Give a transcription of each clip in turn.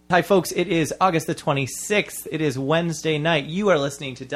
Hi, folks. It is August the 26th. It is Wednesday night. You are listening to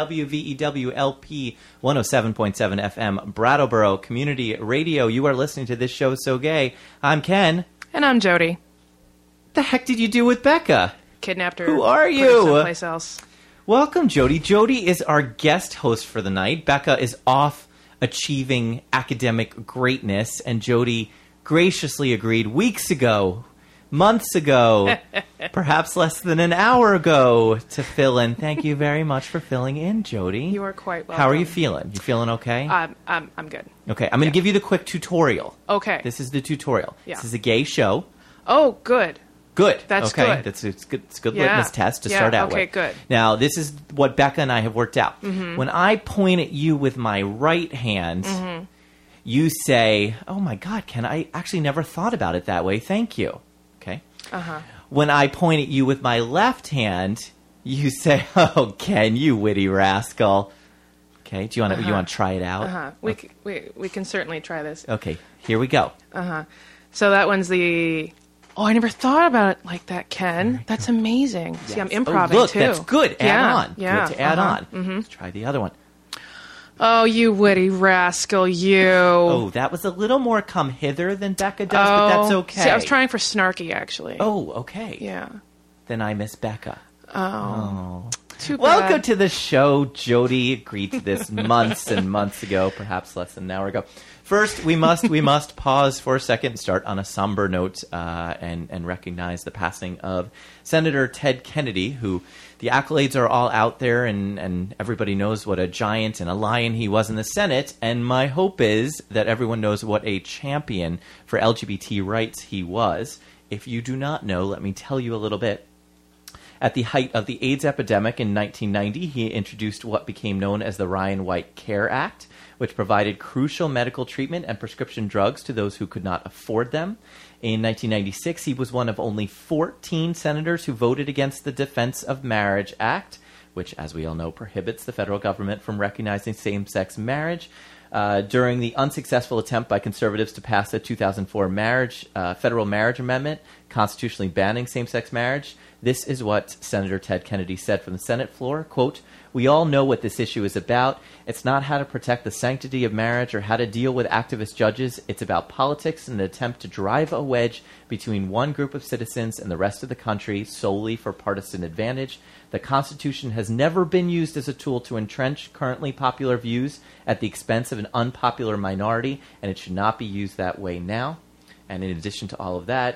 WVEW-LP 107.7 FM, Brattleboro Community Radio. You are listening to This Show So Gay. I'm Ken. And I'm Jody. The heck did you do with Becca? Kidnapped her. Who are put her you? someplace else. Welcome, Jody. Jody is our guest host for the night. Becca is off achieving academic greatness, and Jody graciously agreed weeks ago, months ago, perhaps less than an hour ago, to fill in. Thank you very much for filling in, Jody. You are quite welcome. How are you feeling? You feeling okay? I'm good. Okay, I'm going to give you the quick tutorial. Okay. This is the tutorial. Yeah. This is a gay show. Oh, good. Good. That's okay. good. It's a good Yeah. litmus test to Yeah, start out with. okay, good. Now, this is what Becca and I have worked out. Mm-hmm. When I point at you with my right hand, you say, "Oh my God, Ken, I actually never thought about it that way. Thank you." Okay. Uh-huh. When I point at you with my left hand, you say, "Oh, Ken, you witty rascal." Okay. Do you want to you want to try it out? Uh-huh. We can certainly try this. Okay. Here we go. So that one's the... Oh, I never thought about it like that, Ken. That's amazing. See, I'm Yes. improvising, look, too. that's good. Add Yeah, on. yeah, Good to add on. Mm-hmm. Let's try the other one. Oh, you witty rascal, you. Oh, that was a little more come hither than Becca does, but that's okay. See, I was trying for snarky, actually. Oh, okay. Yeah. Then I miss Becca. Oh. Too bad. Welcome to the show. Jody agreed to this months and months ago, perhaps less than an hour ago. First, we must pause for a second and start on a somber note and recognize the passing of Senator Ted Kennedy, who the accolades are all out there, and everybody knows what a giant and a lion he was in the Senate. And my hope is that everyone knows what a champion for LGBT rights he was. If you do not know, let me tell you a little bit. At the height of the AIDS epidemic in 1990, he introduced what became known as the Ryan White Care Act, which provided crucial medical treatment and prescription drugs to those who could not afford them. In 1996, he was one of only 14 senators who voted against the Defense of Marriage Act, which, as we all know, prohibits the federal government from recognizing same-sex marriage. During the unsuccessful attempt by conservatives to pass the 2004 federal marriage amendment, constitutionally banning same-sex marriage, this is what Senator Ted Kennedy said from the Senate floor, quote, "We all know what this issue is about. It's not how to protect the sanctity of marriage or how to deal with activist judges. It's about politics and an attempt to drive a wedge between one group of citizens and the rest of the country solely for partisan advantage. The Constitution has never been used as a tool to entrench currently popular views at the expense of an unpopular minority, and it should not be used that way now." And in addition to all of that,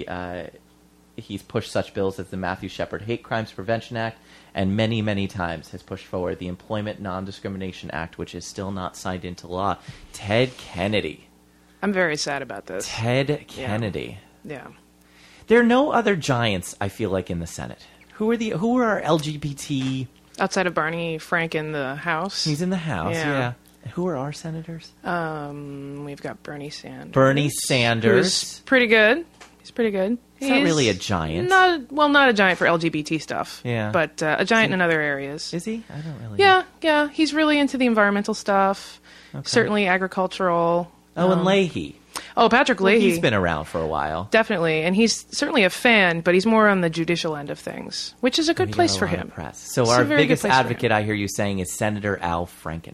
he's pushed such bills as the Matthew Shepard Hate Crimes Prevention Act, and many, many times has pushed forward the Employment Non-Discrimination Act, which is still not signed into law. Ted Kennedy. I'm very sad about this. Ted Kennedy. Yeah. There are no other giants, I feel like, in the Senate. Who are our LGBT? Outside of Barney Frank in the House. He's in the House, Yeah. Who are our senators? We've got Bernie Sanders. Bernie Sanders. Who's pretty good. He's pretty good. He's not really a giant. Not a giant for LGBT stuff. Yeah. But a giant in other areas. Is he? I don't really Yeah. He's really into the environmental stuff. Okay. Certainly agricultural. Oh, and Leahy. Oh, Patrick Leahy. He's been around for a while. Definitely. And he's certainly a fan, but he's more on the judicial end of things, which is a good place for him. So It's our a very biggest good place for advocate, I hear you saying, is Senator Al Franken.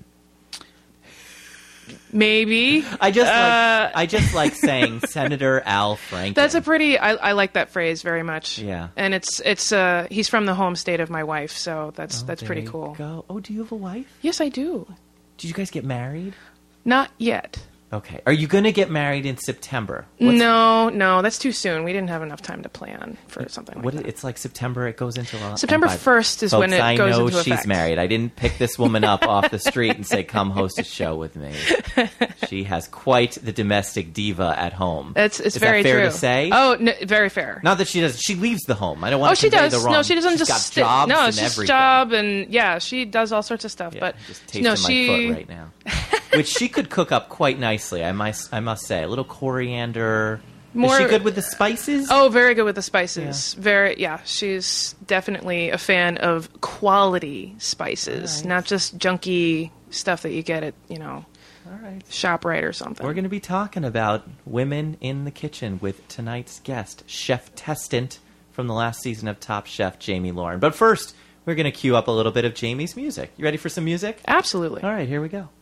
Maybe. I just like saying Senator Al Franken. That's a pretty. I like that phrase very much. Yeah. And it's he's from the home state of my wife, so that's pretty There cool. you go. Oh, do you have a wife? Yes, I do. Did you guys get married? Not yet. Okay. Are you going to get married in September? No, that's too soon. We didn't have enough time to plan for something like that. It's like September. It goes into September 1st is when it goes into effect. I know she's married. I didn't pick this woman up off the street and say, "Come host a show with me." She has quite the domestic diva at home. It's very that fair true. to say? Oh, no, very fair. Not that she does. She leaves the home. I don't want to she convey does. the wrong. No, she doesn't She's just got jobs No, and it's just everything. job and she does all sorts of stuff. Yeah, but just tasting my foot right now. Which she could cook up quite nicely, I must say. A little coriander. Is she good with the spices? Oh, very good with the spices. She's definitely a fan of quality spices, not just junky stuff that you get at, ShopRite or something. We're going to be talking about women in the kitchen with tonight's guest, Chef Testant from the last season of Top Chef, Jamie Lauren. But first, we're going to cue up a little bit of Jamie's music. You ready for some music? Absolutely. All right, here we go.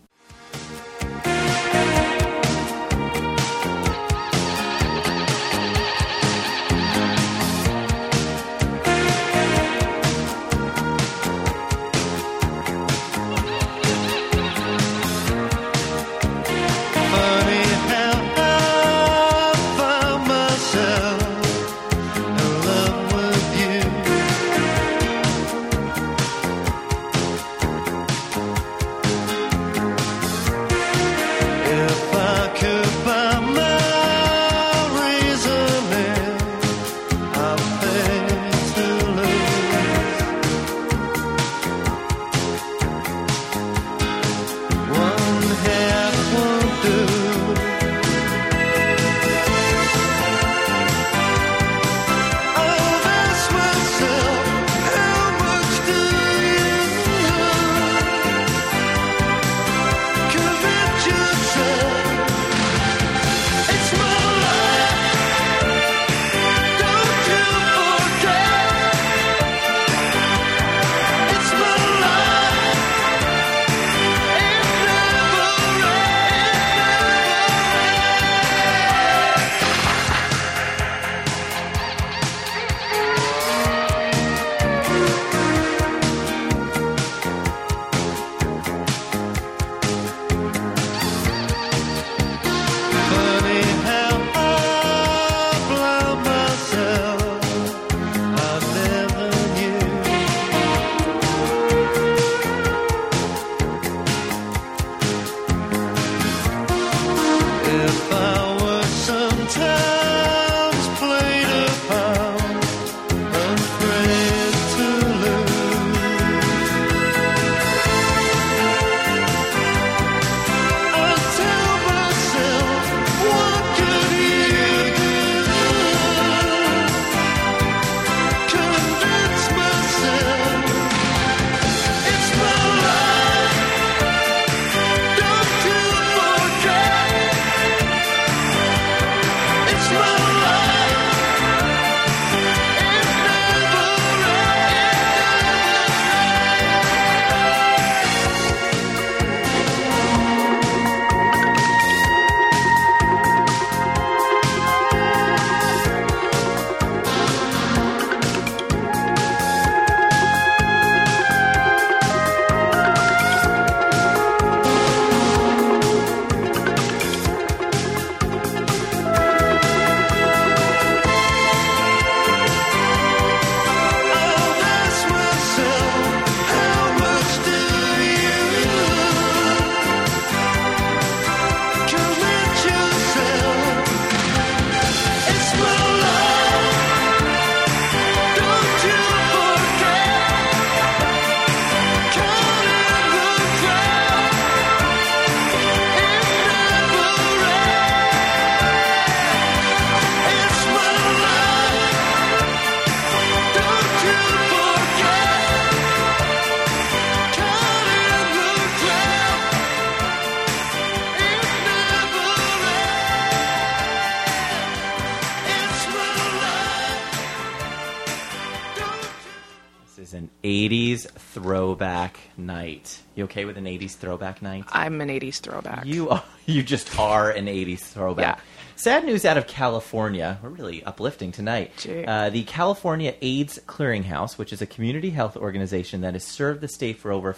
is an 80s throwback night. You okay with an 80s throwback night? I'm an 80s throwback. You just are an 80s throwback. Yeah. Sad news out of California. We're really uplifting tonight. The California AIDS Clearinghouse, which is a community health organization that has served the state for over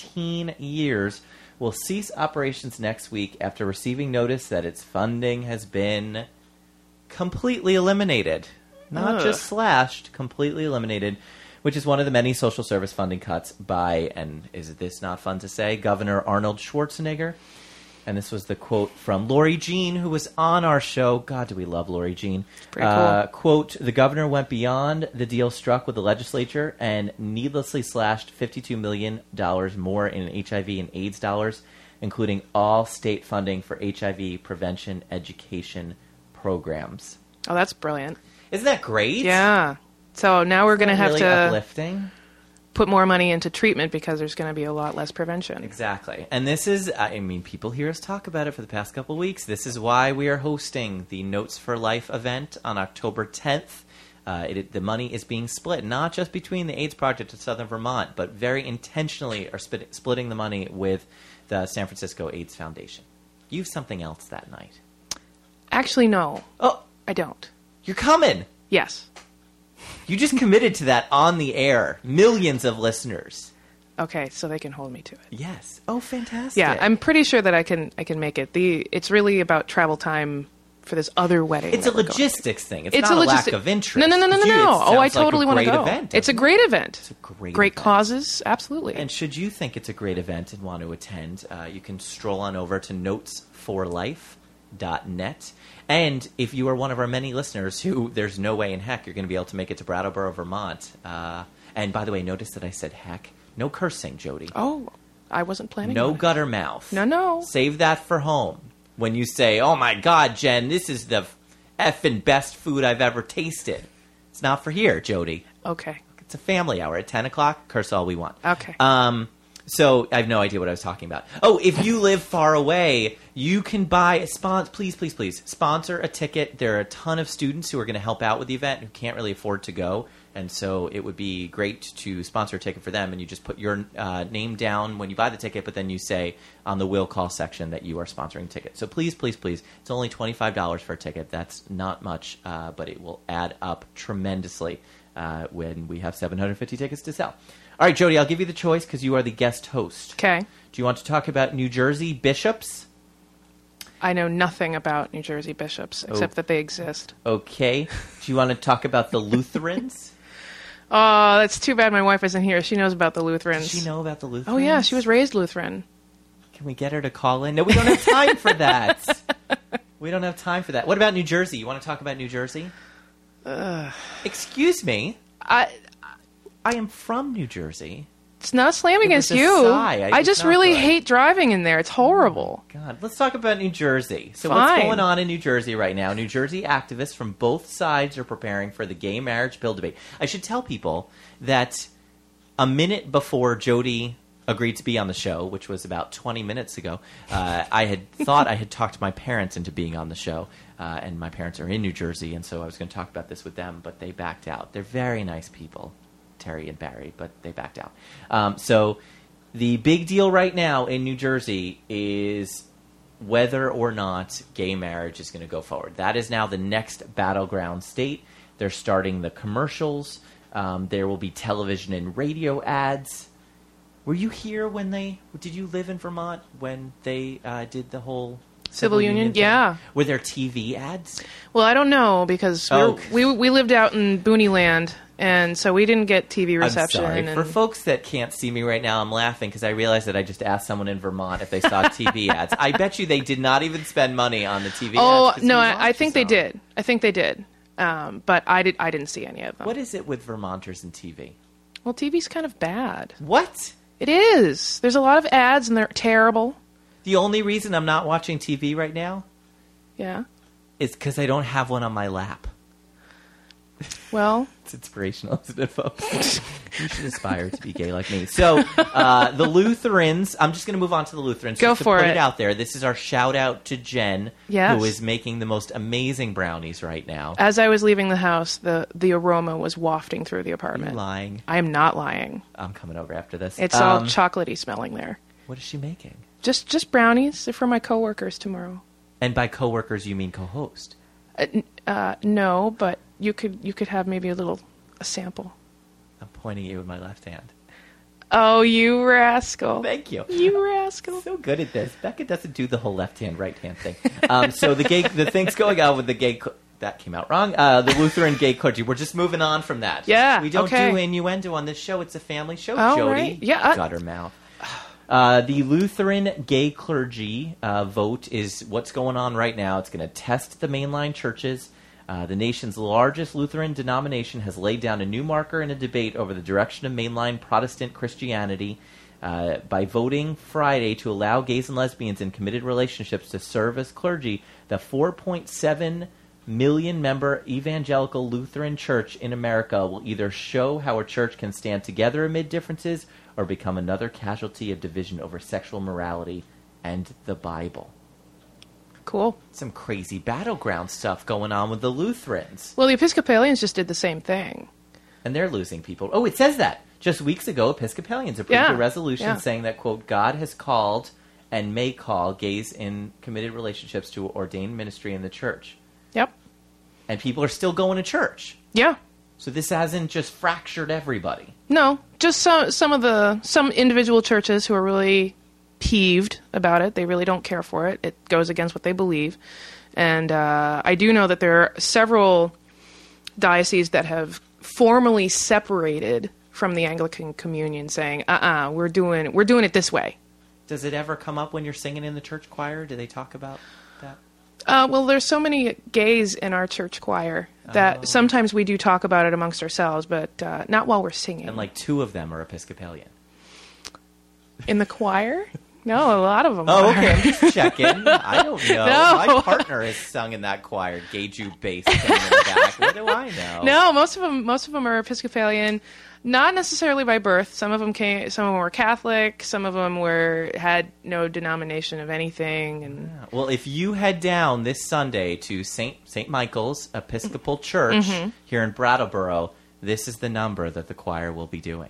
15 years, will cease operations next week after receiving notice that its funding has been completely eliminated. Not just slashed, completely eliminated, which is one of the many social service funding cuts by, and is this not fun to say, Governor Arnold Schwarzenegger. And this was the quote from Lori Jean, who was on our show. God, do we love Lori Jean. Pretty cool. Quote, the governor went beyond the deal struck with the legislature and needlessly slashed $52 million more in HIV and AIDS dollars, including all state funding for HIV prevention education programs. Oh, that's brilliant. Isn't that great? Yeah. So now we're going to have really to uplifting? Put more money into treatment because there's going to be a lot less prevention. Exactly. And this is, I mean, people hear us talk about it for the past couple of weeks. This is why we are hosting the Notes for Life event on October 10th. The money is being split, not just between the AIDS Project of Southern Vermont, but very intentionally are splitting the money with the San Francisco AIDS Foundation. You have something else that night. Actually, no. Oh, I don't. you're coming. Yes. You just committed to that on the air. Millions of listeners. Okay, so they can hold me to it. Yes. Oh, fantastic. Yeah, I'm pretty sure that I can make it. It's really about travel time for this other wedding. It's a logistics thing. It's It's not a a lack logistic- of interest. No. Oh, I totally want to go. Event, It's a great event. It's a great Great event. causes, absolutely. And should you think it's a great event and want to attend, you can stroll on over to notesforlife.net. And if you are one of our many listeners who there's no way in heck you're going to be able to make it to Brattleboro, Vermont. And by the way, notice that I said heck. No cursing, Jody. Oh, I wasn't planning No on it. gutter mouth. No. Save that for home. When you say, oh my God, Jen, this is the effing best food I've ever tasted. It's not for here, Jody. Okay. It's a family hour at 10 o'clock. Curse all we want. Okay. So I have no idea what I was talking about. Oh, if you live far away, you can buy please sponsor a ticket. There are a ton of students who are going to help out with the event who can't really afford to go. And so it would be great to sponsor a ticket for them. And you just put your name down when you buy the ticket, but then you say on the will call section that you are sponsoring a ticket. So please. It's only $25 for a ticket. That's not much, but it will add up tremendously when we have 750 tickets to sell. All right, Jody, I'll give you the choice because you are the guest host. Okay. Do you want to talk about New Jersey bishops? I know nothing about New Jersey bishops except that they exist. Okay. Do you want to talk about the Lutherans? Oh, that's too bad my wife isn't here. She knows about the Lutherans. Does she know about the Lutherans? Oh, yeah. She was raised Lutheran. Can we get her to call in? No, we don't have time for that. We don't have time for that. What about New Jersey? You want to talk about New Jersey? Excuse me. I am from New Jersey. It's not a slam against was a you. sigh. I It's just not really good. hate driving in there. It's horrible. God, let's talk about New Jersey. So what's Fine. going on in New Jersey right now? New Jersey activists from both sides are preparing for the gay marriage bill debate. I should tell people that a minute before Jody agreed to be on the show, which was about 20 minutes ago, I had thought I had talked my parents into being on the show, and my parents are in New Jersey, and so I was going to talk about this with them, but they backed out. They're very nice people, Terry and Barry, but they backed out. So the big deal right now in New Jersey is whether or not gay marriage is going to go forward. That is now the next battleground state. They're starting the commercials. There will be television and radio ads. Were you here when did you live in Vermont when they did the whole Civil union? thing? Yeah. Were there TV ads? Well, I don't know because Oh. we lived out in Booneyland, and so we didn't get TV reception. I'm sorry. And For folks that can't see me right now, I'm laughing because I realized that I just asked someone in Vermont if they saw TV ads. I bet you they did not even spend money on the TV oh ads. 'cause no, we I watched think they some. did. I think they did. But I didn't see any of them. What is it with Vermonters and TV? Well, TV's kind of bad. What? It is. There's a lot of ads, and they're terrible. The only reason I'm not watching TV right now Yeah. is because I don't have one on my lap. Well, It's inspirational, isn't it, folks? You should aspire to be gay like me. So, the Lutherans, I'm just going to move on to the Lutherans. Go just to for put it. out there. This is our shout out to Jen, Yes. who is making the most amazing brownies right now. as I was leaving the house, the aroma was wafting through the Are you apartment. lying? I am not lying. I'm coming over after this. It's all chocolatey smelling there. What is she making? Just brownies. They're for my coworkers tomorrow. And by coworkers, you mean co-host? No, but you could have maybe a sample. I'm pointing at you with my left hand. Oh, you rascal! Thank you. You rascal! So good at this. Becca doesn't do the whole left hand, right hand thing. So the things going on with the gay. That came out wrong. The Lutheran gay clergy. We're just moving on from that. Yeah, We don't okay. do innuendo on this show. It's a family show, Oh, Jody. right. Yeah, Gutter mouth. The Lutheran gay clergy vote is what's going on right now. It's going to test the mainline churches. The nation's largest Lutheran denomination has laid down a new marker in a debate over the direction of mainline Protestant Christianity by voting Friday to allow gays and lesbians in committed relationships to serve as clergy. The 4.7 million member evangelical Lutheran Church in America will either show how a church can stand together amid differences or become another casualty of division over sexual morality and the Bible. Cool. Some crazy battleground stuff going on with the Lutherans. Well, the Episcopalians just did the same thing. And they're losing people. Oh, it says that. Just weeks ago, Episcopalians approved a resolution saying that, quote, God has called and may call gays in committed relationships to ordained ministry in the church. Yep. And people are still going to church. Yeah. So this hasn't just fractured everybody. No, just some individual churches who are really peeved about it. They really don't care for it. It goes against what they believe. And I do know that there are several dioceses that have formally separated from the Anglican Communion, saying, we're doing it this way. Does it ever come up when you're singing in the church choir? Do they talk about that? Well, there's so many gays in our church choir that sometimes we do talk about it amongst ourselves, but not while we're singing. And like 2 of them are Episcopalian. In the choir? No, a lot of them are. Okay, I'm just checking. I don't know. No. My partner has sung in that choir, gay Jew bass singing in the back. What do I know? No, most of them are Episcopalian. Not necessarily by birth. Some of them were Catholic. Some of them had no denomination of anything. And well, if you head down this Sunday to St. Michael's Episcopal Church here in Brattleboro, this is the number that the choir will be doing.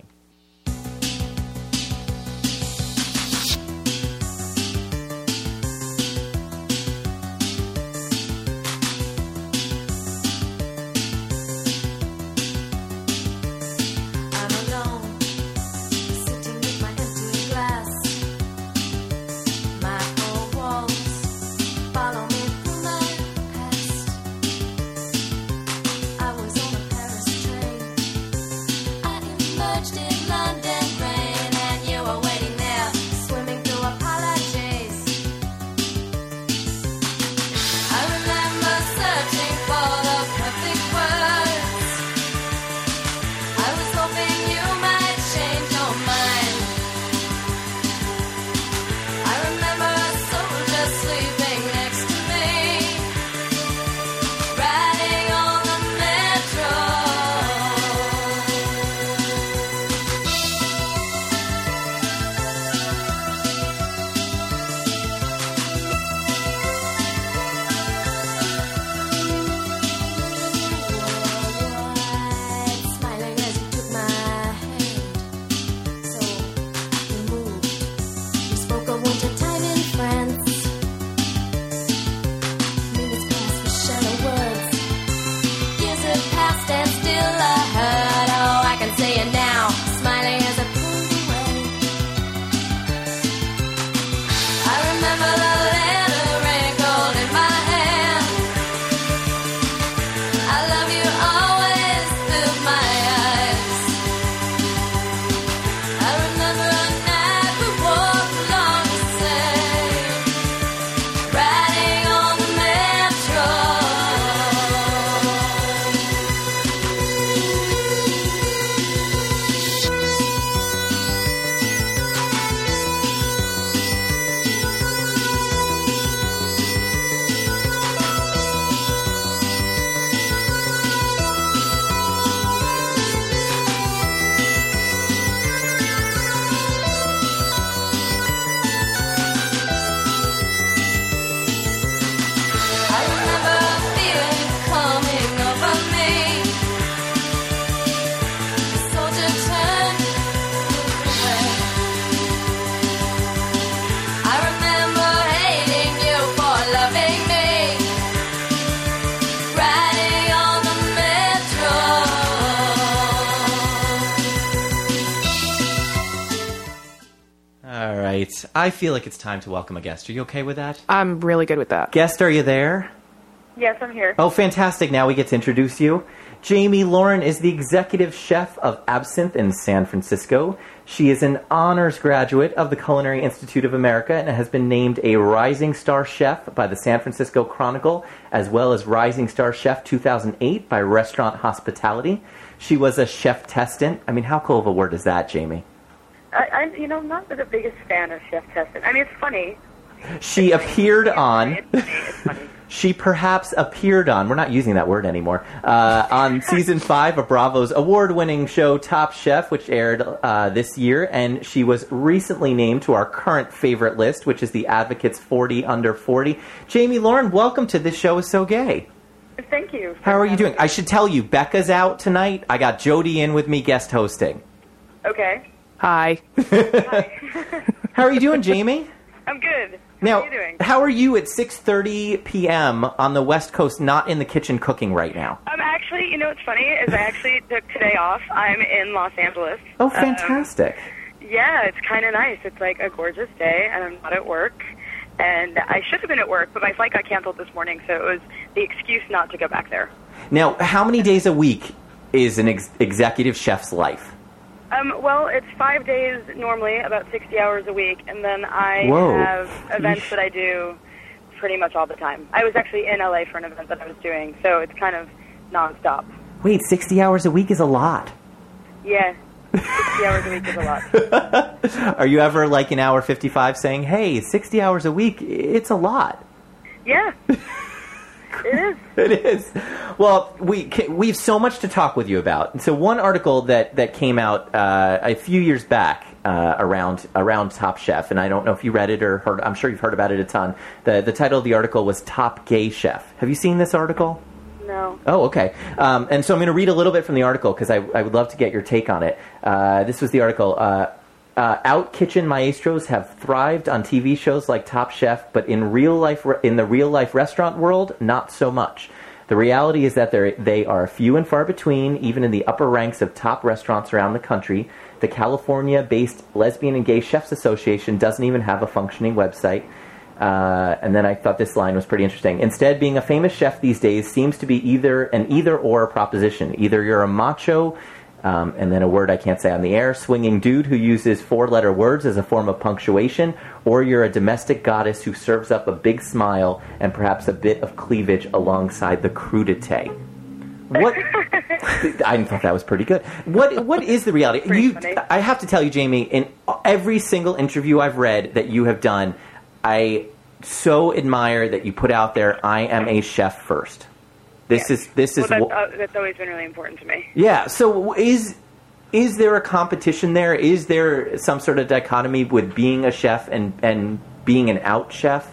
I feel like it's time to welcome a guest. Are you okay with that? I'm really good with that. Guest, are you there? Yes, I'm here. Oh, fantastic. Now we get to introduce you. Jamie Lauren is the executive chef of Absinthe in San Francisco. She is an honors graduate of the Culinary Institute of America and has been named a Rising Star Chef by the San Francisco Chronicle, as well as Rising Star Chef 2008 by Restaurant Hospitality. She was a chef testant. I mean, how cool of a word is that, Jamie? I'm not the biggest fan of chef testant. I mean, it's funny. She appeared on... It's funny. she perhaps appeared on, we're not using that word anymore, on season 5 of Bravo's award-winning show Top Chef, which aired this year, and she was recently named to our current favorite list, which is the Advocates 40 Under 40. Jamie Lauren, welcome to This Show Is So Gay. Thank you. How are you doing? I should tell you, Becca's out tonight. I got Jody in with me guest hosting. Okay. Hi. Hi. How are you doing, Jamie? I'm good. Now, How are you doing? how are you at 6:30 p.m. on the West Coast, not in the kitchen cooking right now? Actually, you know what's funny is I actually took today off. I'm in Los Angeles. Oh, fantastic. Yeah, it's kind of nice. It's like a gorgeous day, and I'm not at work. And I should have been at work, but my flight got canceled this morning, so it was the excuse not to go back there. Now, how many days a week is an executive chef's life? Well, it's 5 days normally, about 60 hours a week, and then I Whoa. have events that I do pretty much all the time. I was actually in LA for an event that I was doing, so it's kind of nonstop. Wait, 60 hours a week is a lot. Yeah, 60 hours a week is a lot. Are you ever like in hour 55 saying, hey, 60 hours a week, it's a lot? Yeah, it is. It is. Well, we have so much to talk with you about. And so one article that came out a few years back around Top Chef, and I don't know if you read it or heard. I'm sure you've heard about it a ton. The title of the article was Top Gay Chef. Have you seen this article? No. Oh, okay. And so I'm going to read a little bit from the article because I would love to get your take on it. This was the article. Out kitchen maestros have thrived on TV shows like Top Chef, but in the real life restaurant world, not so much. The reality is that they are few and far between, even in the upper ranks of top restaurants around the country. The California-based Lesbian and Gay Chefs Association doesn't even have a functioning website. And then I thought this line was pretty interesting. Instead, being a famous chef these days seems to be either an either-or proposition. Either you're a macho, and then a word I can't say on the air, swinging dude who uses 4-letter words as a form of punctuation, or you're a domestic goddess who serves up a big smile and perhaps a bit of cleavage alongside the crudité. What? I thought that was pretty good. What is the reality? Funny. I have to tell you, Jamie, in every single interview I've read that you have done, I so admire that you put out there, I am a chef first. This is That's always been really important to me. Yeah. So is there a competition there? Is there some sort of dichotomy with being a chef and being an out chef?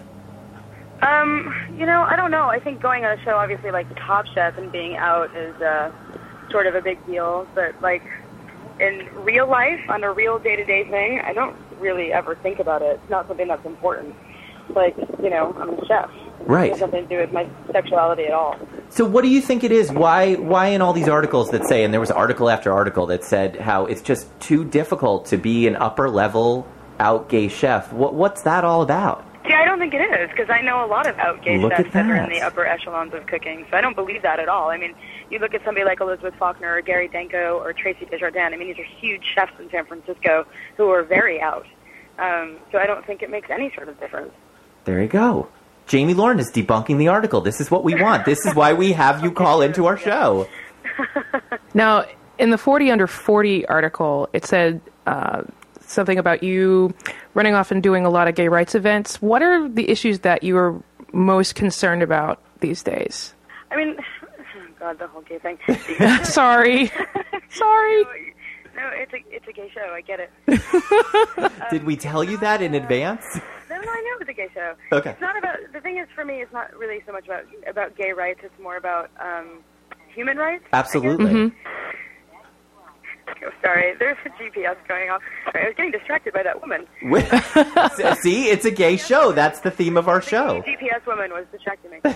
I don't know. I think going on a show, obviously, like the Top Chef and being out is sort of a big deal. But like in real life, on a real day-to-day thing, I don't really ever think about it. It's not something that's important. Like, I'm a chef. Right. It has nothing to do with my sexuality at all. So what do you think it is? Why in all these articles that say, and there was article after article that said how it's just too difficult to be an upper-level out gay chef. What's that all about? Yeah, I don't think it is, because I know a lot of out gay Look chefs at that are that. in the upper echelons of cooking, so I don't believe that at all. I mean, you look at somebody like Elizabeth Faulkner or Gary Danko or Tracy Desjardins. I mean, these are huge chefs in San Francisco who are very out. So I don't think it makes any sort of difference. There you go. Jamie Lauren is debunking the article. This is what we want. This is why we have you call into our show. Now, in the 40 Under 40 article, it said something about you running off and doing a lot of gay rights events. What are the issues that you are most concerned about these days? I mean, oh God, the whole gay thing. Sorry. No, it's a gay show. I get it. Did we tell you that in advance? No, I know it's a gay show. Okay. It's not about, the thing is, for me, it's not really so much about gay rights. It's more about human rights. Absolutely. Mm-hmm. Oh, sorry, there's a GPS going off. Sorry, I was getting distracted by that woman. See, it's a gay show. That's the theme of our show. The GPS woman was distracting me.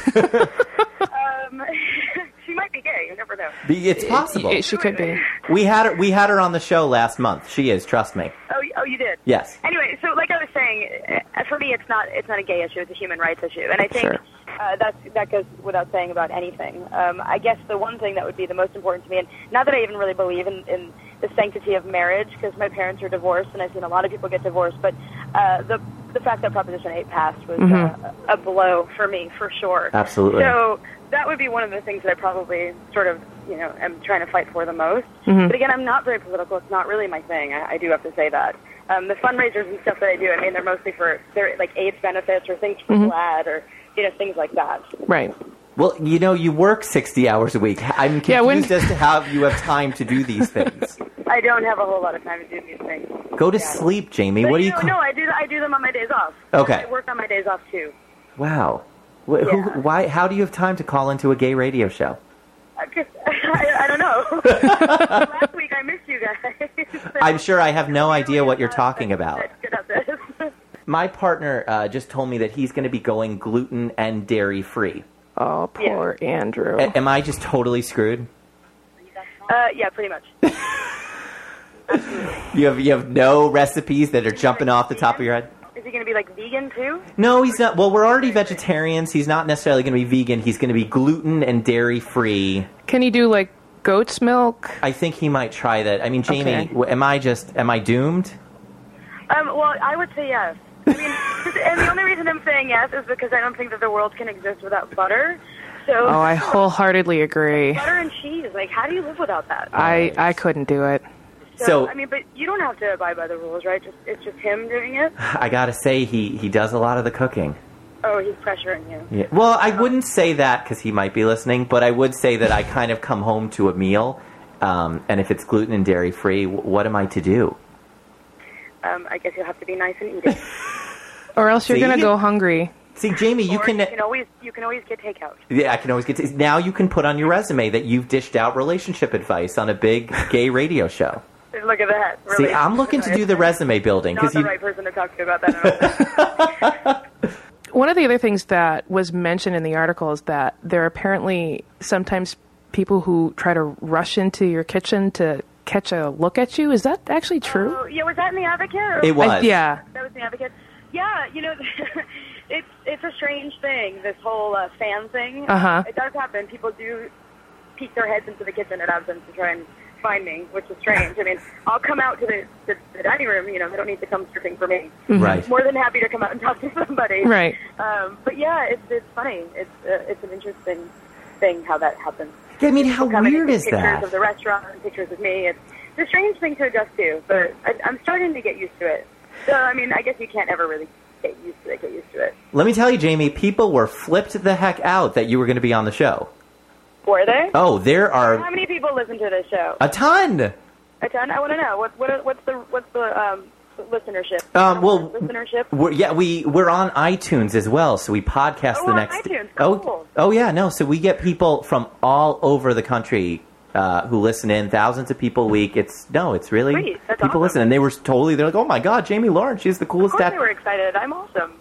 She might be gay. You never know. It's possible. She could be. We had her on the show last month. She is, trust me. Oh, you did? Yes. Anyway, so like I was saying, for me, it's not a gay issue. It's a human rights issue, and I think Sure. that goes without saying about anything. I guess the one thing that would be the most important to me, and not that I even really believe in the sanctity of marriage, because my parents are divorced, and I've seen a lot of people get divorced, but the fact that Proposition 8 passed was a blow for me, for sure. Absolutely. So that would be one of the things that I probably sort of, am trying to fight for the most. But again, I'm not very political. It's not really my thing. I do have to say that. The fundraisers and stuff that I do, I mean, they're mostly they're like AIDS benefits or things for GLAAD or things like that. Right. Well, you work 60 hours a week. I'm confused as to how you have time to do these things. I don't have a whole lot of time to do these things. Go to sleep, Jamie. But, what do you? No, I do them on my days off. Okay. I work on my days off too. Wow. Yeah. Why? How do you have time to call into a gay radio show? I don't know. Last week I missed you guys. I'm sure I have no idea what you're talking about. Good at this. My partner just told me that he's going to be going gluten and dairy free. Oh, poor Andrew. Am I just totally screwed? Yeah, pretty much. You have no recipes that are jumping off the top of your head? Is he going to be like vegan too? No, he's not. Well, we're already vegetarians. He's not necessarily going to be vegan. He's going to be gluten and dairy free. Can he do like goat's milk? I think he might try that. I mean, Jamie, Okay. am I doomed? Well, I would say yes. I mean, and the only reason I'm saying yes is because I don't think that the world can exist without butter. So, Oh, I wholeheartedly agree. butter and cheese. Like, how do you live without that? I couldn't do it. So- I mean, but you don't have to abide by the rules, right? It's just him doing it. I got to say, he does a lot of the cooking. Oh, he's pressuring you. Yeah. Well, I wouldn't say that because he might be listening, but I would say that I kind of come home to a meal, and if it's gluten and dairy free, what am I to do? I guess you'll have to be nice and eat it. Or else you're See? going to go hungry. See, Jamie, you Or can. you can always get takeout. Yeah, I can always get to. Now you can put on your resume that you've dished out relationship advice on a big gay radio show. Look at that. Really. See, I'm looking to do the resume building Not because the right person to talk to about that at all. One of the other things that was mentioned in the article is that there are apparently sometimes people who try to rush into your kitchen to catch a look at you. Is that actually true? Oh, yeah, was that in the Advocate? Or it was. Yeah. That was in the Advocate. Yeah, it's a strange thing. This whole fan thing. Uh-huh. It does happen. People do peek their heads into the kitchen at Absinthe to try and find me, which is strange. I mean, I'll come out to the dining room. They don't need to come stripping for me. Right. More than happy to come out and talk to somebody. Right. But yeah, it's funny. It's an interesting thing how that happens. I mean, how Coming weird in is pictures that? of the restaurant and pictures of me. It's a strange thing to adjust to, but I'm starting to get used to it. So, I mean, I guess you can't ever really get used to it. Let me tell you, Jamie, people were flipped the heck out that you were going to be on the show. Were they? Oh, there How are many people listen to this show? a ton. A ton? I want to know. What's the listenership? Well, listenership? we're on iTunes as well, so we podcast Oh, the on next. iTunes. Oh, Cool. oh yeah, no. So we get people from all over the country who listen in, thousands of people a week. It's really Sweet. That's people awesome. listen, and they're like, oh my god, Jamie Lawrence, she's the Of coolest. course they were excited. I'm awesome.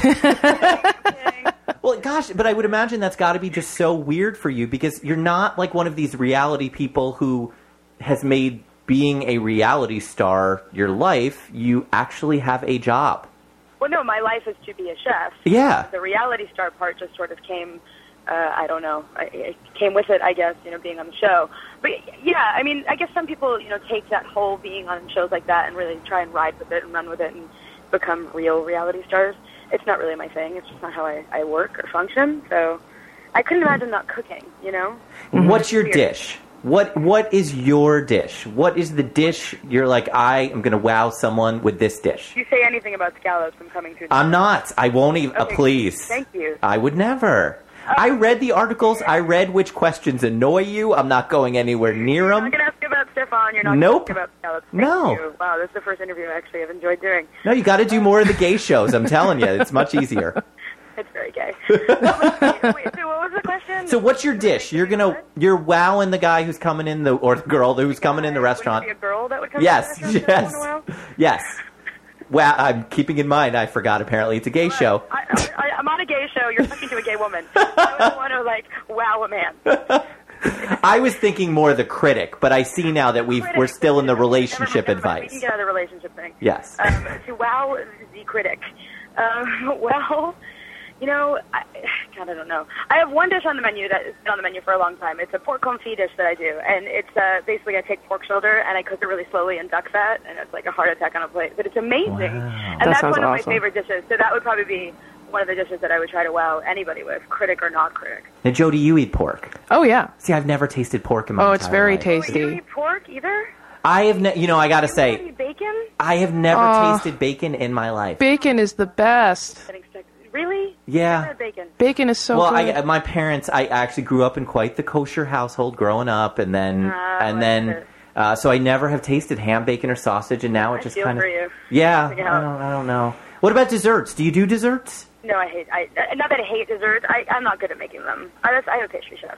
Well, gosh, but I would imagine that's got to be just so weird for you because you're not like one of these reality people who has made being a reality star your life. You actually have a job. Well, no, my life is to be a chef. Yeah. The reality star part just sort of came, I don't know, it came with it, I guess, being on the show. But, yeah, I mean, I guess some people, take that whole being on shows like that and really try and ride with it and run with it and become real reality stars. It's not really my thing. It's just not how I work or function. So I couldn't imagine not cooking, What's your Weird. dish? What is your dish? What is the dish you're like, I am going to wow someone with this dish? If you say anything about scallops, I'm coming through. I'm not. I won't even. Okay, Please. Thank you. I would never. I read the articles. I read which questions annoy you. I'm not going anywhere near You're them. not going to ask about Stefan. You're not Nope. going to ask about scallops. No. Thank you. Wow, this is the first interview I actually have enjoyed doing. No, you got to do more of the gay shows. I'm telling you, it's much easier. It's very gay. Wait, so what was the question? So, what's your dish? You're wowing the guy who's coming in or the girl who's coming in the restaurant. Would it be a girl that would come Yes, to the restaurant yes, once in a while? yes. Wow, I'm keeping in mind. I forgot. Apparently, it's a gay show. I'm on a gay show. You're talking to a gay woman. I would want to wow a man. I was thinking more the critic, but I see now that we're still in the relationship Never mind. We advice. can get out of the relationship thing. Yes. To wow the critic. Well, I don't know. I have one dish on the menu that has been on the menu for a long time. It's a pork confit dish that I do, and it's basically I take pork shoulder and I cook it really slowly in duck fat, and it's like a heart attack on a plate. But it's amazing, Wow. and that's sounds one of awesome. my favorite dishes. So that would probably be one of the dishes that I would try to wow anybody with, critic or not critic. Now, Jody, you eat pork. Oh, yeah. See, I've never tasted pork in my Oh, entire it's very life. tasty. You don't eat pork either? I have, I gotta You don't say, eat bacon? I have never Oh. tasted bacon in my life. Bacon is the best. Getting stuck. Really? Yeah. Never had bacon. Bacon is so Well, good. my parents, I actually grew up in quite the kosher household growing up, and then so I never have tasted ham, bacon, or sausage, and now it just kind of yeah. I don't know. What about desserts? Do you do desserts? No, not that I hate desserts. I'm not good at making them. I have a pastry chef.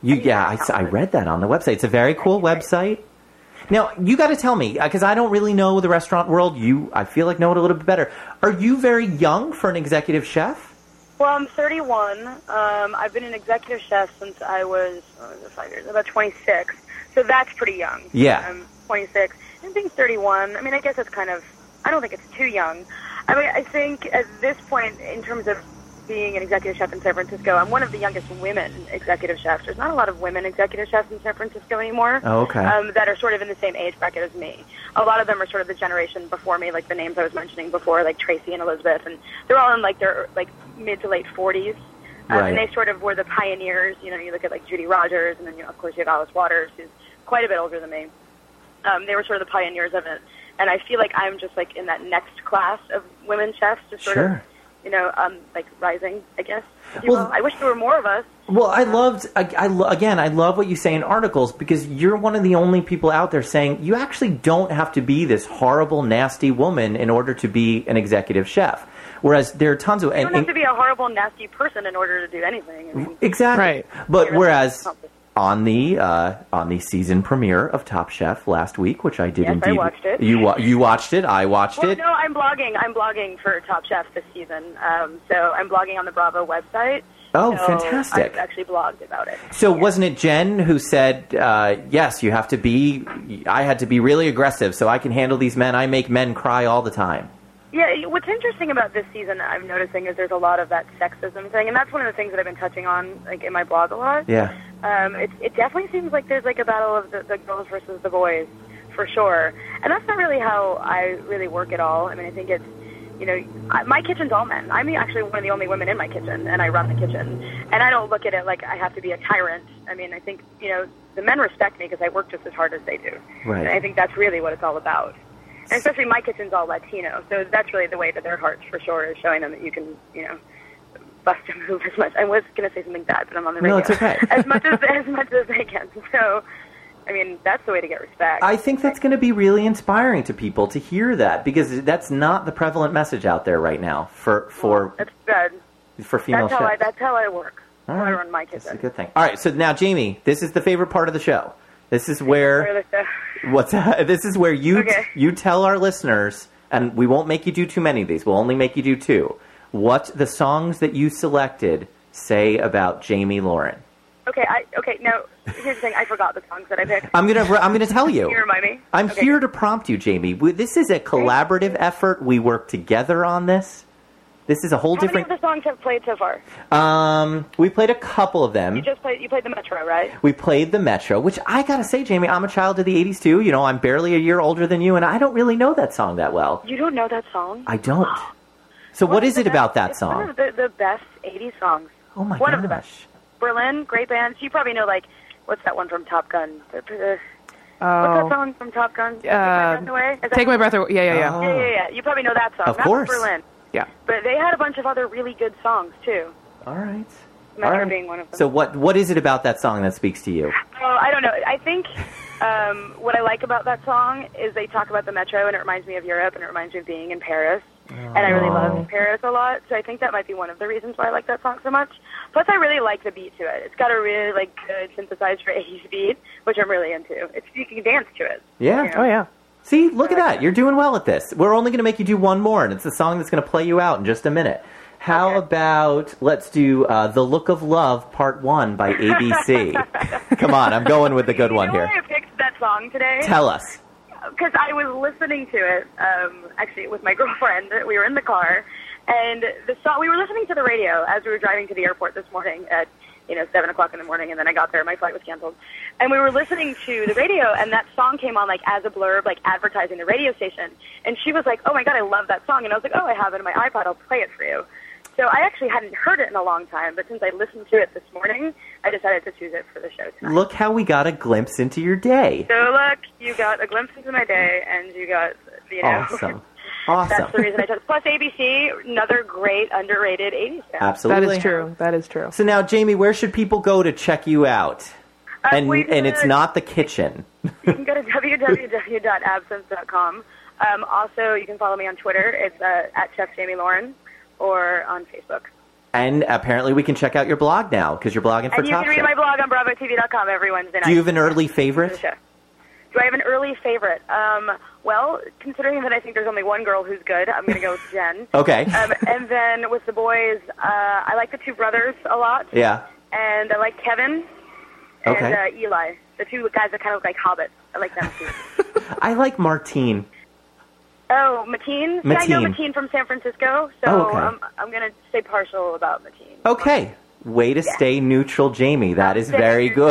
I read that on the website. It's a very cool website. Now, you got to tell me, because I don't really know the restaurant world. I feel like know it a little bit better. Are you very young for an executive chef? Well, I'm 31. I've been an executive chef since I was 5 years, about 26. So that's pretty young. Yeah. I'm 26. And being 31, I mean, I guess it's kind of, I don't think it's too young. I mean, I think at this point, in terms of being an executive chef in San Francisco, I'm one of the youngest women executive chefs. There's not a lot of women executive chefs in San Francisco anymore. Oh, okay. That are sort of in the same age bracket as me. A lot of them are sort of the generation before me, like the names I was mentioning before, like Tracy and Elizabeth, and they're all in like their like mid to late 40s. Right. And they sort of were the pioneers. You know, you look at like Judy Rogers, and then of course you have Alice Waters, who's quite a bit older than me. They were sort of the pioneers of it, and I feel like I'm just like in that next class of women chefs, just sort of, you know, like rising, I guess. Well, I wish there were more of us. Well, I love what you say in articles, because you're one of the only people out there saying you actually don't have to be this horrible, nasty woman in order to be an executive chef. Whereas there are tons of... You don't have to be a horrible, nasty person in order to do anything. I mean, exactly. Right. But whereas on the season premiere of Top Chef last week, which I did indeed... I watched it. You watched it, I watched it. No, I'm blogging. I'm blogging for Top Chef this season. So I'm blogging on the Bravo website. Oh, so fantastic. I've actually blogged about it. So wasn't it Jen who said, yes, you have to be... I had to be really aggressive so I can handle these men. I make men cry all the time. Yeah, what's interesting about this season I'm noticing is there's a lot of that sexism thing, and that's one of the things that I've been touching on, like, in my blog a lot. Yeah. It definitely seems like there's, like, a battle of the girls versus the boys, for sure. And that's not really how I really work at all. I mean, I think it's, you know, my kitchen's all men. I'm actually one of the only women in my kitchen, and I run the kitchen. And I don't look at it like I have to be a tyrant. I mean, I think, you know, the men respect me because I work just as hard as they do. Right. And I think that's really what it's all about. And especially my kitchen's all Latino, so that's really the way to their hearts, for sure, is showing them that you can, you know, bust a move as much. I was going to say something bad, but I'm on the radio. No, it's okay. as much as they can. So, I mean, that's the way to get respect. I think that's going to be really inspiring to people to hear that, because that's not the prevalent message out there right now for that's good. For female chefs. That's how I work. All right. Right. I run my kitchen. That's a good thing. All right, so now, Jamie, this is the favorite part of the show. This is where This is where you tell our listeners, and we won't make you do too many of these. We'll only make you do two. What the songs that you selected say about Jamie Lauren. Okay. Now here's the thing. I forgot the songs that I picked. I'm gonna tell you. Can you remind me? I'm here to prompt you, Jamie. This is a collaborative effort. We work together on this. This is a whole different... How many of the songs have played so far? We played a couple of them. You played the Metro, right? We played the Metro, which I gotta say, Jamie, I'm a child of the 80s too. You know, I'm barely a year older than you, and I don't really know that song that well. You don't know that song? I don't. So what is it about that song? It's one of the best 80s songs. Oh my gosh. One of the best. Berlin, great bands. You probably know, like, what's that one from Top Gun? What's that song from Top Gun? Take My Breath Away? Take My Breath Away. Yeah. Oh. Yeah. You probably know that song. Of course. That's Berlin. Yeah. But they had a bunch of other really good songs, too. All right. Metro being one of them. So what is it about that song that speaks to you? Oh, I don't know. I think what I like about that song is they talk about the Metro, and it reminds me of Europe, and it reminds me of being in Paris. And I really love Paris a lot, so I think that might be one of the reasons why I like that song so much. Plus, I really like the beat to it. It's got a really, like, good synthesized for 80s beat, which I'm really into. You can dance to it. Yeah. You know? Oh, yeah. See, look at that. You're doing well at this. We're only going to make you do one more, and it's a song that's going to play you out in just a minute. How about, let's do The Look of Love, Part 1 by ABC. Come on, I'm going with the good one here. Why I picked that song today? Tell us. Because I was listening to it, actually, with my girlfriend. We were in the car, and the song, we were listening to the radio as we were driving to the airport this morning at 7 o'clock in the morning, and then I got there, my flight was canceled. And we were listening to the radio, and that song came on, like, as a blurb, like, advertising the radio station. And she was like, oh, my God, I love that song. And I was like, oh, I have it in my iPod. I'll play it for you. So I actually hadn't heard it in a long time, but since I listened to it this morning, I decided to choose it for the show tonight. Look how we got a glimpse into your day. So, look, you got a glimpse into my day, and you got, Awesome. Awesome. That's the reason I chose. Plus ABC, another great underrated 80s band. Absolutely. That is true. That is true. So now, Jamie, where should people go to check you out? And Well, it's not the kitchen. You can go to www.absinthe.com. Also, you can follow me on Twitter. It's at Chef Jamie Lauren, or on Facebook. And apparently we can check out your blog now, because you're blogging for And you Top can read Chef. my blog on BravoTV.com every Wednesday night. Do you have an early favorite? Do I have an early favorite? Well, considering that I think there's only one girl who's good, I'm going to go with Jen. Okay. And then with the boys, I like the two brothers a lot. Yeah. And I like Kevin and Eli. The two guys that kind of look like hobbits. I like them too. I like Martine. Oh, Mateen? Yeah, I know Mateen. Mateen from San Francisco, so okay. I'm going to stay partial about Mateen. Okay. Way to stay neutral, Jamie. That is very good.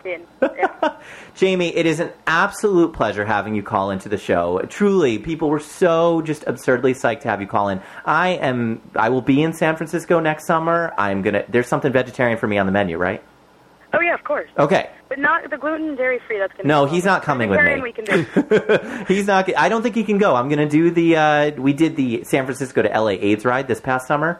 Yeah. Jamie, it is an absolute pleasure having you call into the show. Truly, people were so just absurdly psyched to have you call in. I will be in San Francisco next summer. There's something vegetarian for me on the menu, right? Oh, yeah, of course. Okay. But not the gluten and dairy free. That's going to No, he's not coming with me. We can do. He's not. I don't think he can go. I'm going to do we did the San Francisco to LA AIDS ride this past summer.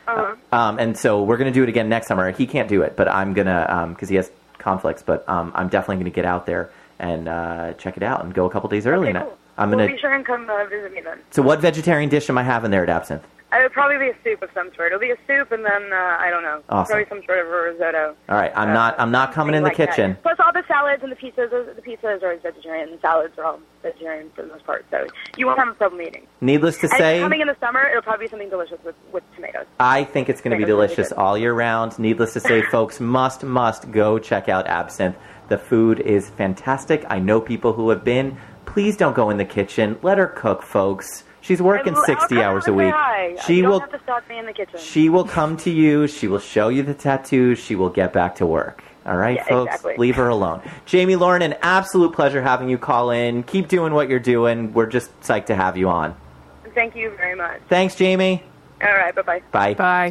And so we're going to do it again next summer. He can't do it, but I'm going to, because he has conflicts, but I'm definitely going to get out there and check it out and go a couple days early. Okay, cool. We'll be sure and come visit me then. So what vegetarian dish am I having there at Absinthe? It would probably be a soup of some sort. It'll be a soup, and then I don't know, Awesome. probably some sort of a risotto. All right, I'm not coming in the kitchen. That. Plus, all the salads and the pizzas are vegetarian, and salads are all vegetarian for the most part. So you won't have a problem eating. Needless to and say, coming in the summer, it'll probably be something delicious with tomatoes. I think it's going to be delicious all year round. Needless to say, folks, must go check out Absinthe. The food is fantastic. I know people who have been. Please don't go in the kitchen. Let her cook, folks. She's working 60 hours a week. You don't have to stalk me in the kitchen. She will come to you. She will show you the tattoos. She will get back to work. All right, folks? Exactly. Leave her alone. Jamie Lauren, an absolute pleasure having you call in. Keep doing what you're doing. We're just psyched to have you on. Thank you very much. Thanks, Jamie. All right, bye-bye. Bye. Bye.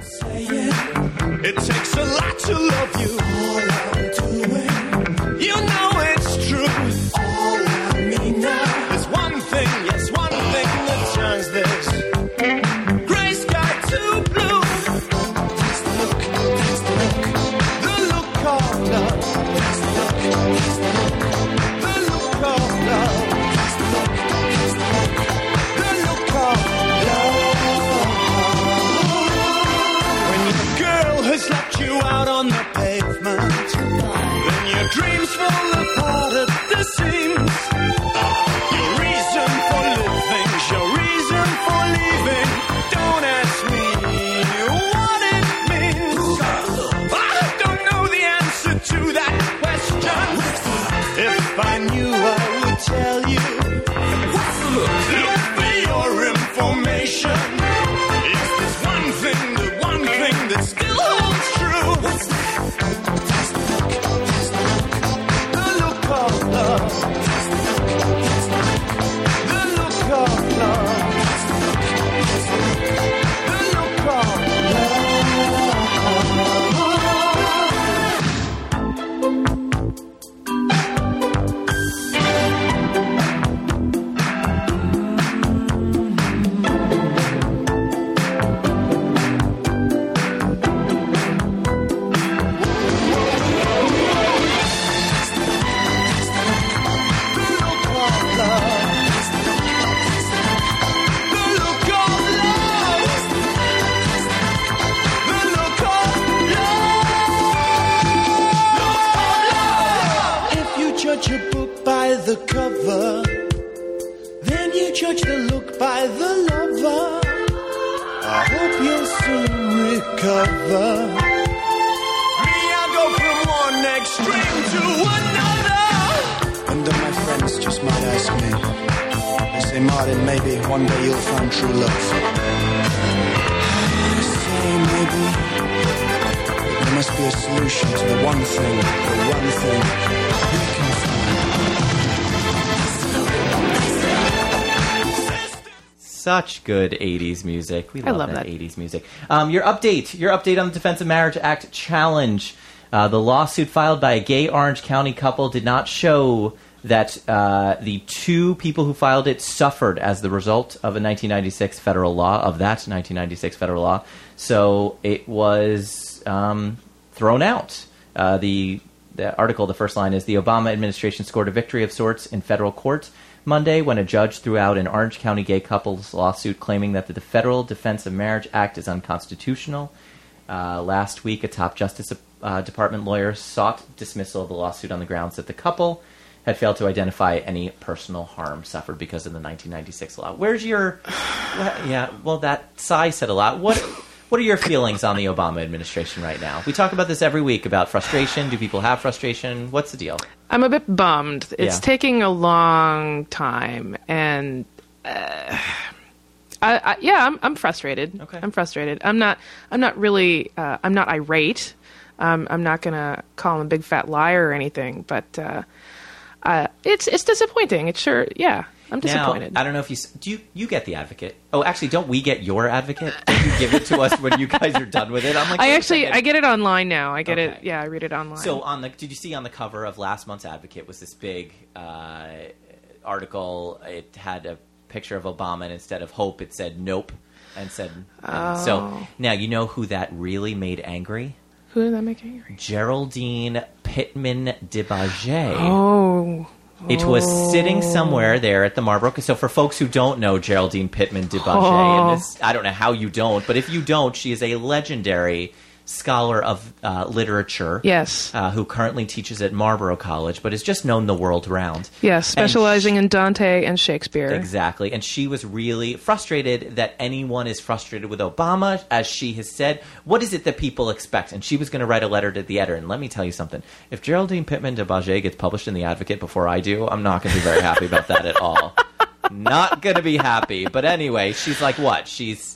It takes a lot to love you. All I'm doing, you know it's true. All I need now is one thing, yes, one thing that turns this gray sky to blue. That's the look, the look of love. That's the look, the look of love. That's the look, the look of love. When your girl has left you out on the pavement, then your dreams fall apart at the seams. Your reason for living, your reason for leaving. Don't ask me what it means. I don't know the answer to that question. If I knew, I would tell you. Look for your information. Is this one thing, the one thing that still holds true? What's that? The look of love. The look of love. The look of judge a book by the cover, then you judge the look by the lover. I hope you'll soon recover. Me, I go from one extreme to another. And my friends just might ask me, they say, Martin, maybe one day you'll find true love. I say maybe, but there must be a solution to the one thing we can find. Such good 80s music. We love that that 80s music. Your update on the Defense of Marriage Act challenge. The lawsuit filed by a gay Orange County couple did not show that the two people who filed it suffered as the result of a 1996 federal law, of that 1996 federal law. So it was thrown out. The article, the first line is, the Obama administration scored a victory of sorts in federal court Monday when a judge threw out an Orange County gay couple's lawsuit claiming that the Federal Defense of Marriage Act is unconstitutional. Last week, a top Justice Department lawyer sought dismissal of the lawsuit on the grounds that the couple had failed to identify any personal harm suffered because of the 1996 law. Where's your... well, that sigh said a lot. What are your feelings on the Obama administration right now? We talk about this every week, about frustration. Do people have frustration? What's the deal? I'm a bit bummed. It's taking a long time, and I'm frustrated. Okay. I'm frustrated. I'm not really. I'm not irate. I'm not gonna call him a big fat liar or anything, but it's disappointing. It's sure. Yeah, I'm disappointed. Now, I don't know if you get the Advocate. Oh, actually, don't we get your Advocate? Don't you give it to us when you guys are done with it? I'm like, I get it online now. I get it. Yeah, I read it online. So did you see on the cover of last month's Advocate was this big article? It had a picture of Obama, and instead of hope, it said nope, and said. So now you know who that really made angry. Who did that make angry? Geraldine Pittman DeBaget. Oh. It was sitting somewhere there at the Marlboro. So for folks who don't know Geraldine Pittman DeBaget, and I don't know how you don't, but if you don't, she is a legendary scholar of literature. Yes. Who currently teaches at Marlboro College, but is just known the world round. Yes, specializing in Dante and Shakespeare. Exactly. And she was really frustrated that anyone is frustrated with Obama, as she has said. What is it that people expect? And she was going to write a letter to the editor. And let me tell you something. If Geraldine Pittman DeBaget gets published in The Advocate before I do, I'm not going to be very happy about that at all. Not going to be happy. But anyway, she's like what? She's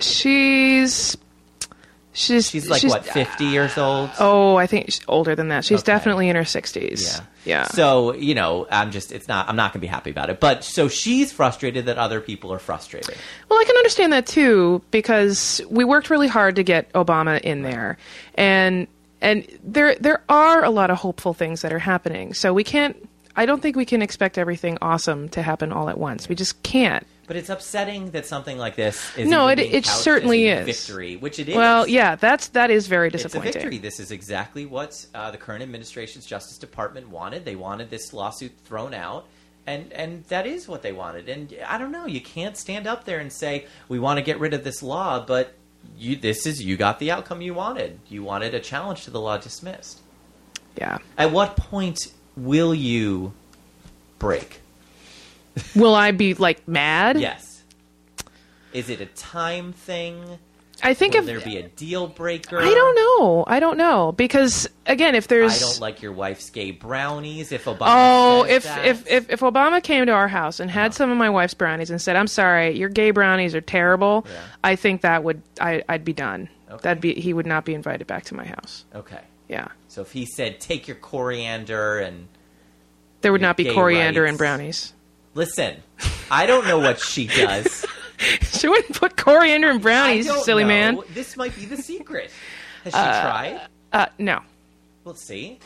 like, what, 50 years old? Oh, I think she's older than that. She's definitely in her 60s. Yeah. So, I'm not going to be happy about it. But so she's frustrated that other people are frustrated. Well, I can understand that too, because we worked really hard to get Obama in there. And there are a lot of hopeful things that are happening. So I don't think we can expect everything awesome to happen all at once. We just can't. But it's upsetting that something like this is it certainly is victory, which it is. Well, yeah, that is very disappointing. It's a victory. This is exactly what the current administration's Justice Department wanted. They wanted this lawsuit thrown out, and that is what they wanted. And I don't know, you can't stand up there and say we want to get rid of this law, but you got the outcome you wanted. You wanted a challenge to the law dismissed. Yeah. At what point will you break? Will I be, mad? Yes. Is it a time thing? I think Will there be a deal breaker? I don't know. Because, again, if there's... I don't like your wife's gay brownies. If Obama if Obama came to our house and had some of my wife's brownies and said, I'm sorry, your gay brownies are terrible, I think I'd be done. Okay. He would not be invited back to my house. Okay. Yeah. So if he said, take your coriander and... There would not be coriander rights. in brownies. Listen, I don't know what she does. She wouldn't put coriander in brownies, silly man. This might be the secret. Has she tried? No. Let's see.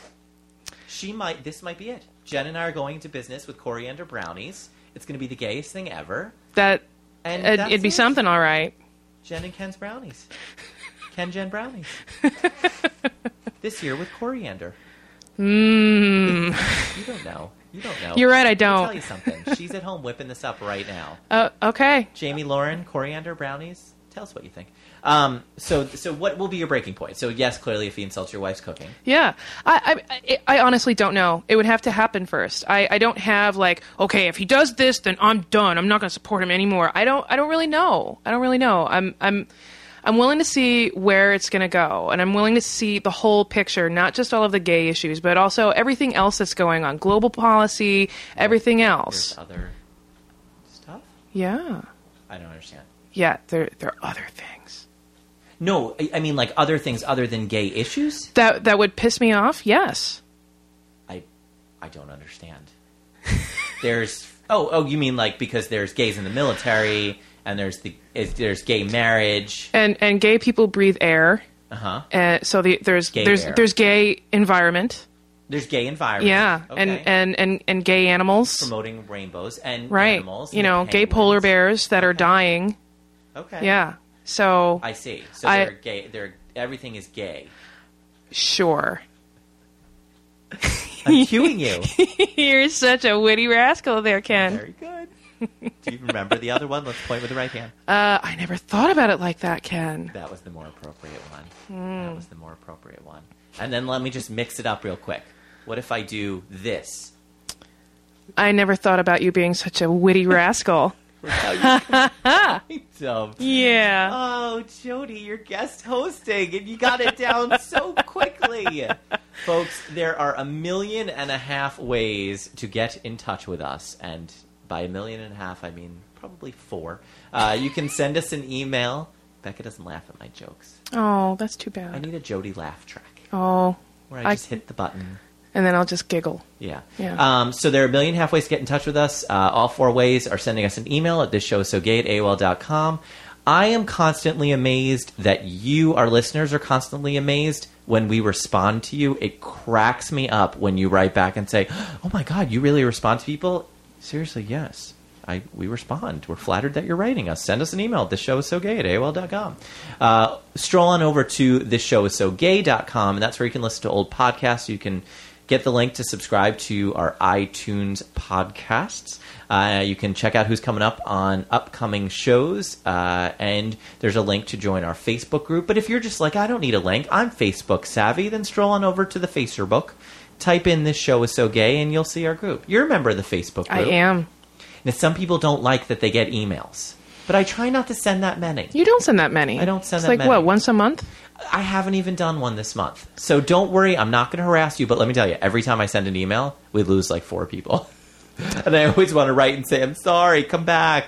This might be it. Jen and I are going into business with coriander brownies. It's going to be the gayest thing ever. It'd be something, all right. Jen and Ken's brownies. Jen brownies. This year with coriander. You don't know. You're right, I don't. I'll tell you something. She's at home whipping this up right now. Okay. Jamie Lauren, coriander brownies. Tell us what you think. So what will be your breaking point? So yes, clearly if he insults your wife's cooking. Yeah. I honestly don't know. It would have to happen first. I don't have okay, if he does this, then I'm done. I'm not going to support him anymore. I don't really know. I'm willing to see where it's going to go, and I'm willing to see the whole picture, not just all of the gay issues, but also everything else that's going on, global policy, everything else. There's other stuff? Yeah. I don't understand. Yeah, there are other things. No, I mean other things other than gay issues? That would piss me off, yes. I don't understand. You mean because there's gays in the military... And there's gay marriage, and gay people breathe air. Uh-huh. So there's gay environment. There's gay environments. Yeah, Okay. and gay animals. Promoting rainbows and Right. animals. You and know, gay penguins. polar bears that are dying. Okay. Yeah. So, I see. So I- they're gay. Everything is gay. sure. I'm cueing you. You're such a witty rascal there, Ken. Very good. Do you remember the other one? Let's point with the right hand. I never thought about it like that, Ken. That was the more appropriate one. That was the more appropriate one. And then let me just mix it up real quick. What if I do this? I never thought about you being such a witty rascal. Kind of. Yeah. Oh, Jody, you're guest hosting, and you got it down so quickly. Folks, there are 1.5 million ways to get in touch with us, and by 1.5 million, I mean probably 4. You can send us an email. Becca doesn't laugh at my jokes. Oh, that's too I bad. need a Jody laugh track Oh. where I just hit the button. And then I'll just giggle. Yeah. Yeah. So there are 1.5 million ways to get in touch with us. All 4 ways are sending us an email at thisshowissogay@aol.com. I am constantly amazed that you, our listeners, are constantly amazed when we respond to you. It cracks me up when you write back and say, "Oh my God, you really respond to people?" Seriously, yes. We respond. We're flattered that you're writing us. Send us an email at thisshowissogay@aol.com. Stroll on over to thisshowissogay.com, and that's where you can listen to old podcasts. You can get the link to subscribe to our iTunes podcasts. You can check out who's coming up on upcoming shows, and there's a link to join our Facebook group. But if you're just like, I don't need a link, I'm Facebook savvy, then stroll on over to the Facebook. Type in "This Show Is So Gay" and you'll see our group. You're a member of the Facebook group. I am. Now, some people don't like that they get emails, but I try not to send that many. You don't send that many. I don't send it's that like, many. what, once a month? I haven't even done one this month. So don't worry, I'm not going to harass you, but let me tell you, every time I send an email, we lose like 4 people. And I always want to write and say, I'm sorry, come back.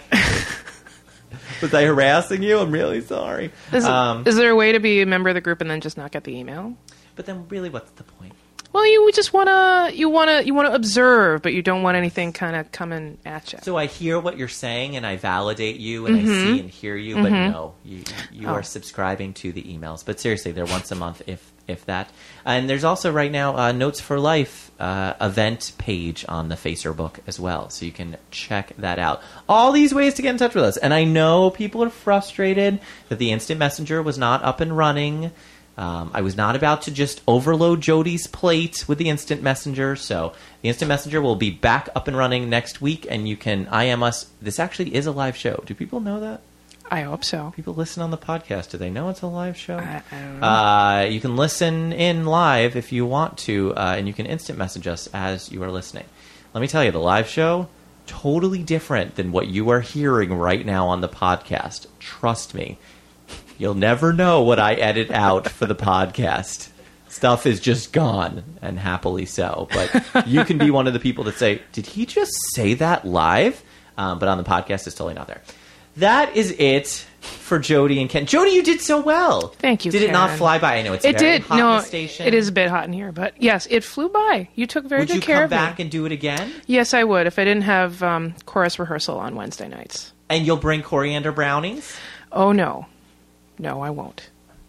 Was I harassing you? I'm really sorry. Is there a way to be a member of the group and then just not get the email? But then really, what's the point? Well, you just wanna observe, but you don't want anything kind of coming at you. So I hear what you're saying, and I validate you, and I see and hear you, but no, you are subscribing to the emails. But seriously, they're once a month, if that. And there's also right now Notes for Life event page on the Facebook as well, so you can check that out. All these ways to get in touch with us. And I know people are frustrated that the Instant Messenger was not up and running. I was not about to just overload Jody's plate with the Instant Messenger, so the Instant Messenger will be back up and running next week, and you can IM us. This actually is a live show. Do people know that? I hope so. People listen on the podcast. Do they know it's a live show? I don't know. You can listen in live if you want to, and you can instant message us as you are listening. Let me tell you, the live show, totally different than what you are hearing right now on the podcast. Trust me. You'll never know what I edit out for the podcast. Stuff is just gone, and happily so. But you can be one of the people that say, did he just say that live? But on the podcast, it's totally not there. That is it for Jody and Ken. Jody, you did so well. Thank you, Did it not Ken. fly by? I know it's It very did. hot No, in the station. it is a bit hot in here, but yes, it flew by. You took very Would good you care come of me. back and do it again? Yes, I would if I didn't have chorus rehearsal on Wednesday nights. And you'll bring coriander brownies? Oh, no. No, I won't.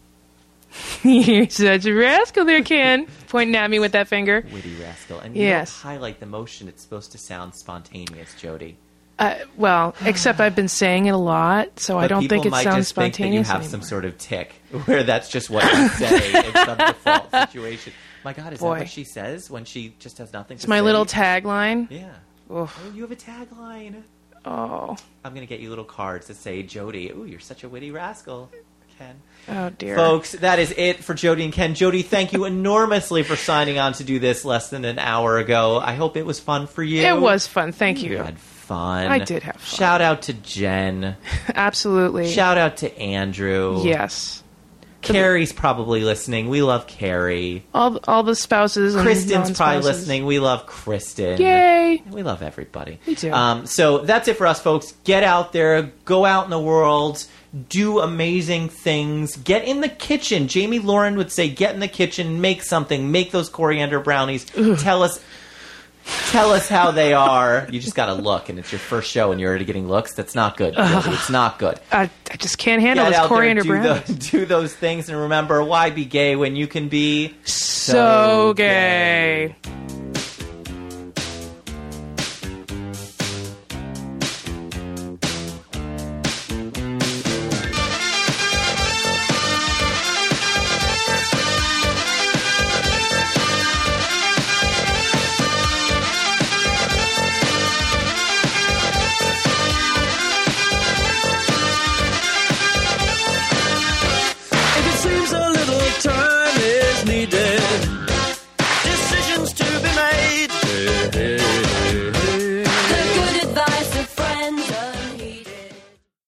You're such a rascal there, Ken. Pointing at me with that finger. Witty rascal. And you Yes. don't highlight the motion. It's supposed to sound spontaneous, Jody. Well, except I've been saying it a lot, so I But don't people think it might sounds just think that you spontaneous have anymore. some sort of tick, where that's just what you say in some default situation. My God, is Boy. that what she says when she just has nothing to It's say? my little tagline. Yeah. Oof. Oh, you have a tagline. Oh. I'm going to get you little cards that say, Jody, ooh, you're such a witty rascal, Ken. Oh, dear. Folks, that is it for Jody and Ken. Jody, thank you enormously for signing on to do this less than an hour ago. I hope it was fun for you. It was fun. Thank You you. had fun. I did have fun. Shout out to Jen. Absolutely. Shout out to Andrew. Yes. Carrie's probably listening. We love Carrie. All the spouses and Kristen's probably non-spouses. listening. We love Kristen. Yay. We love everybody. Me too. So that's it for us, folks. Get out there. Go out in the world. Do amazing things. Get in the kitchen. Jamie Lauren would say, get in the kitchen. Make something. Make those coriander brownies. Tell us. Tell us how they are. You just got to look, and it's your first show, and you're already getting looks. That's not good, Jody. It's not good. I just can't handle Get this out there, coriander brownie. do those things, and remember, why be gay when you can be So gay.